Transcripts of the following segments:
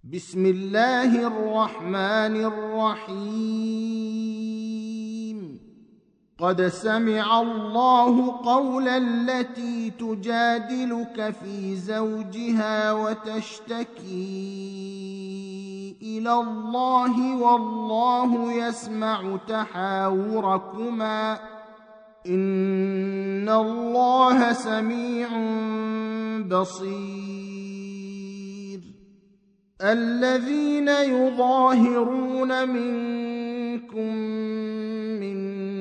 بسم الله الرحمن الرحيم. قد سمع الله قول التي تجادلك في زوجها وتشتكي إلى الله والله يسمع تحاوركما إن الله سميع بصير. الذين يظاهرون منكم من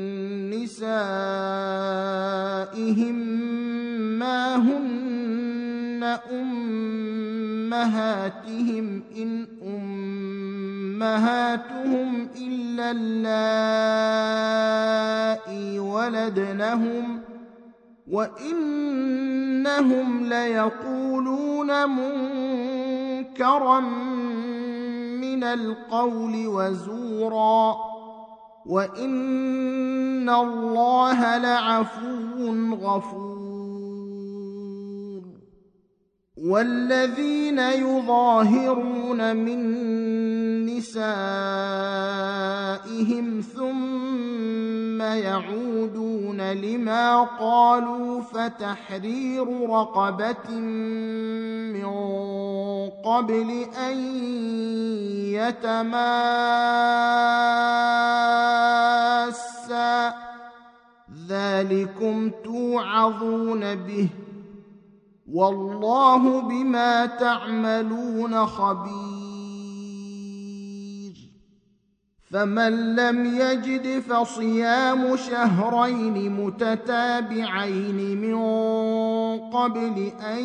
نسائهم ما هن أمهاتهم إن أمهاتهم إلا اللائي ولدنهم وإنهم ليقولون منكرا من القول وزورا وإن الله لعفو غفور. والذين يظاهرون من نسائهم ثم يعودون لما قالوا فتحرير رقبة من قبل أن يتماسا ذلكم توعظون به والله بما تعملون خبير. فمن لم يجد فصيام شهرين متتابعين من قبل أن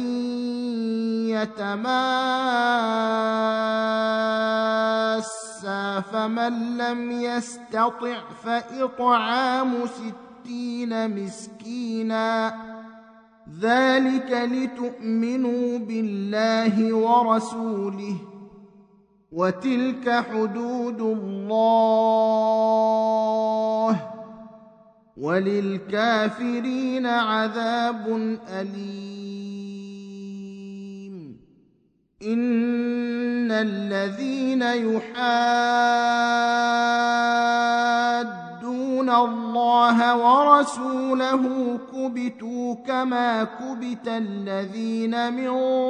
يتماسا فمن لم يستطع فإطعام 60 مسكينا ذلك لتؤمنوا بالله ورسوله وتلك حدود الله وللكافرين عذاب أليم. إن الذين يحادون الله ورسوله كبتوا كما كبت الذين من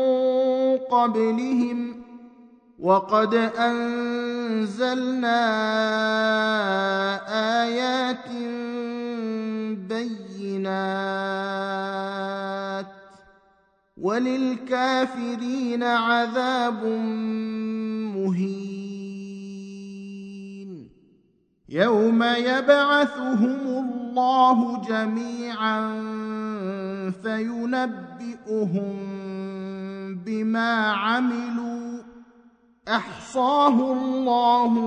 قبلهم وقد أنزلنا آيات بينات وللكافرين عذاب مهين. يوم يبعثهم الله جميعا فينبئهم بما عملوا أحصاه الله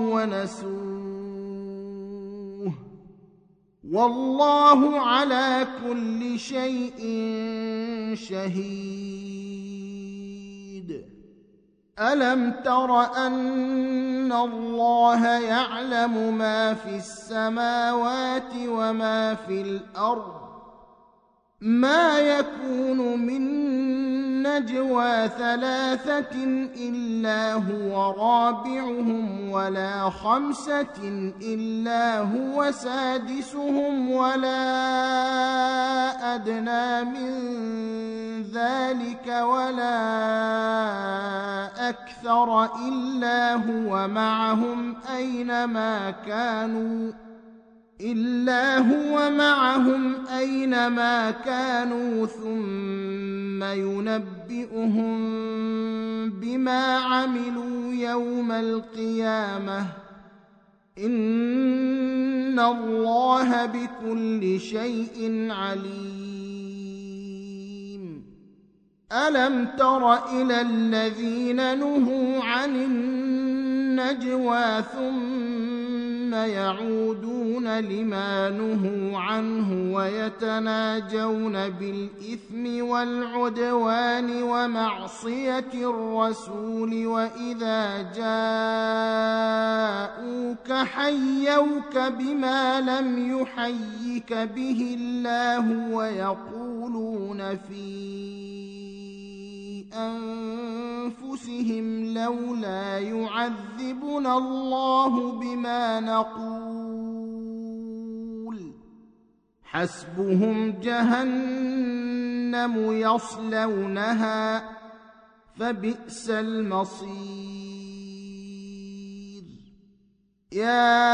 ونسوه والله على كل شيء شهيد. ألم تر أن الله يعلم ما في السماوات وما في الأرض ما يكون من نجوى 3 إلا هو رابعهم ولا 5 إلا هو سادسهم ولا أدنى من ذلك ولا أكثر إلا هو معهم أينما كانوا ثم ينبئهم بما عملوا يوم القيامة إن الله بكل شيء عليم. ألم تر إلى الذين نهوا عن النجوى ثم يعودون لما نهوا عنه ويتناجون بالإثم والعدوان ومعصية الرسول وإذا جاءوك حيوك بما لم يحيك به الله ويقولون في أنفسهم لولا يعذبنا الله بما نقول حسبهم جهنم يصلونها فبئس المصير يا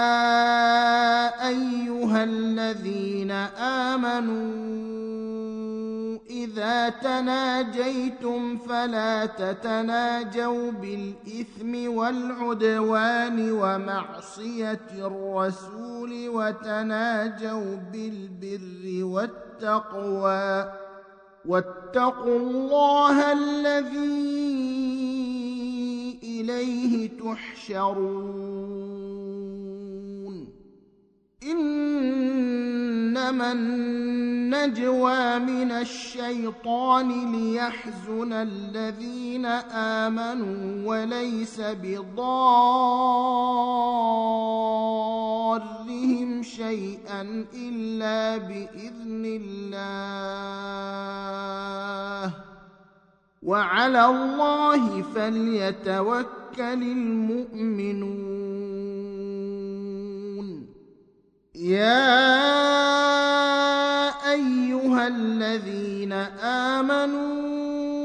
أيها الذين آمنوا إذا تناجيتم فلا تتناجوا بالإثم والعدوان ومعصية الرسول وتناجوا بالبر والتقوى واتقوا الله الذي إليه تحشرون إنما النجوى من الشيطان ليحزن الذين آمنوا وليس بضارهم شيئا إلا بإذن الله وعلى الله فليتوكل المؤمنون يا أيها الذين آمنوا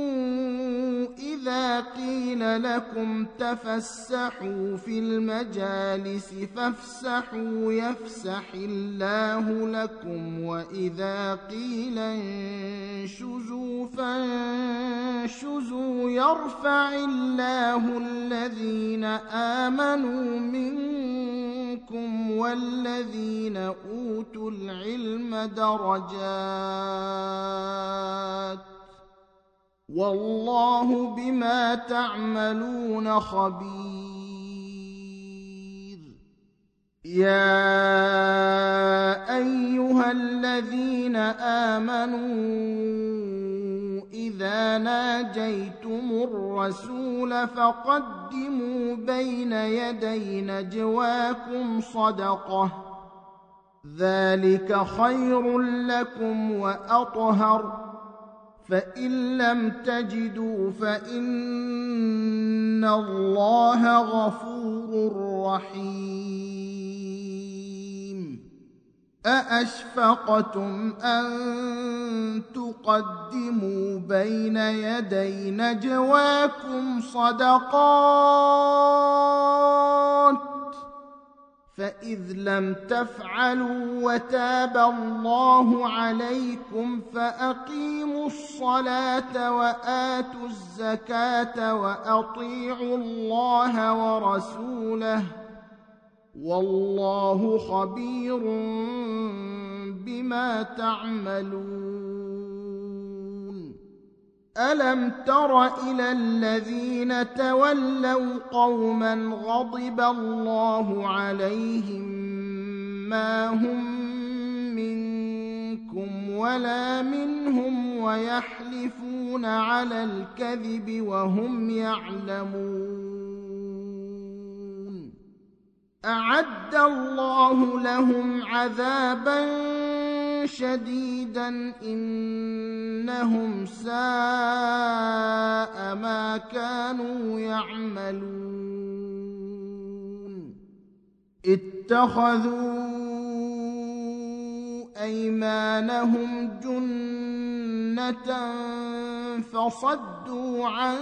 إذا قيل لكم تفسحوا في المجالس فافسحوا يفسح الله لكم وإذا قيل انشزوا فانشزوا يرفع الله الذين آمنوا منكم والذين أوتوا العلم درجات والله بما تعملون خبير يا أيها الذين آمنوا إذا ناجيتم الرسول فقدموا بين يدي نجواكم صدقة ذلك خير لكم وأطهر فإن لم تجدوا فإن الله غفور رحيم أأشفقتم أن تقدموا بين يدي نجواكم صدقات فإذ لم تفعلوا وتاب الله عليكم فأقيموا الصلاة وآتوا الزكاة وأطيعوا الله ورسوله والله خبير بما تعملون ألم تر إلى الذين تولوا قوما غضب الله عليهم ما هم منكم ولا منهم ويحلفون على الكذب وهم يعلمون أعد الله لهم عذابا شديدا إنهم ساء ما كانوا يعملون اتخذوا أيمانهم جنة فصدوا عن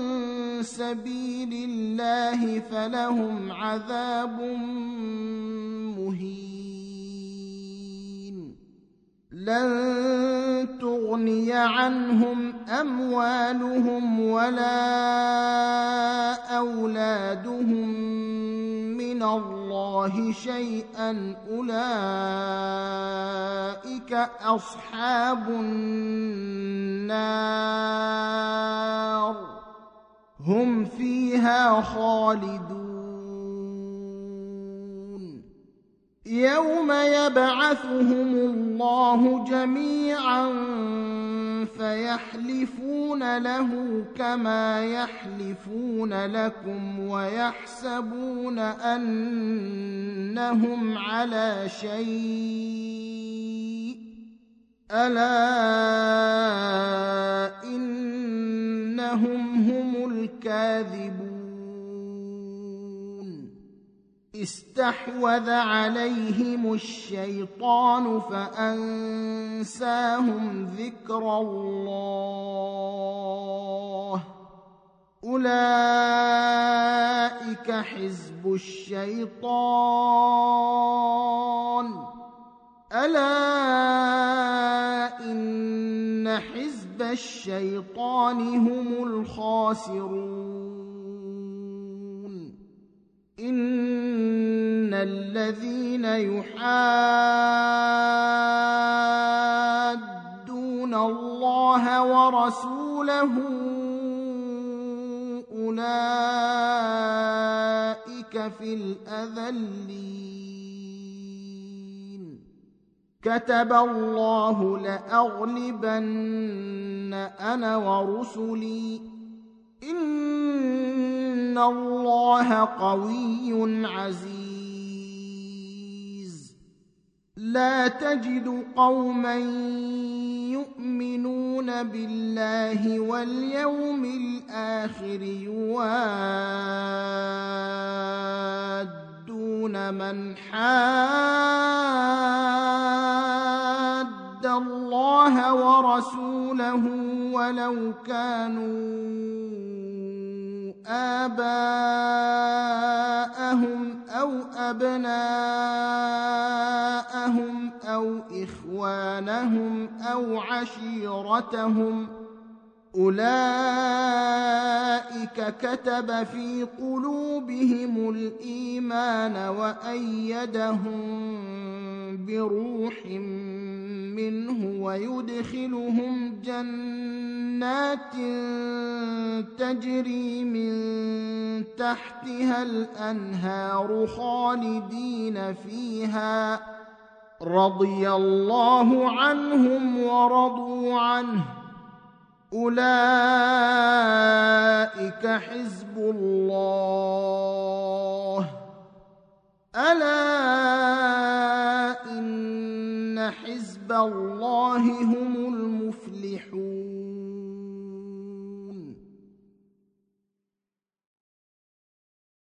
سبيل الله فلهم عذاب مهين لن تغني عنهم أموالهم ولا أولادهم من الله شيئا أولئك أصحاب النار هم فيها خالدون يوم يبعثهم الله جميعا فيحلفون له كما يحلفون لكم ويحسبون أنهم على شيء ألا إن إنهم هم الكاذبون. استحوذ عليهم الشيطان فأنساهم ذكر الله. أولئك حزب الشيطان. ألا إن حزب الشيطان هم الخاسرون. إن الذين يحادون الله ورسوله أولئك في الأذلين. كتب الله لأغلبن أنا ورسلي إن الله قوي عزيز. لا تجد قوما يؤمنون بالله واليوم الآخر يوادون من حاد الله ورسوله ولو كانوا آباءهم أو أبناءهم أو إخوانهم أو عشيرتهم أولئك كتب في قلوبهم الإيمان وأيدهم بروح منه ويدخلهم جنات تجري من تحتها الأنهار خالدين فيها رضي الله عنهم ورضوا عنه أولئك حزب الله. ألا إن حزب الله هم المفلحون.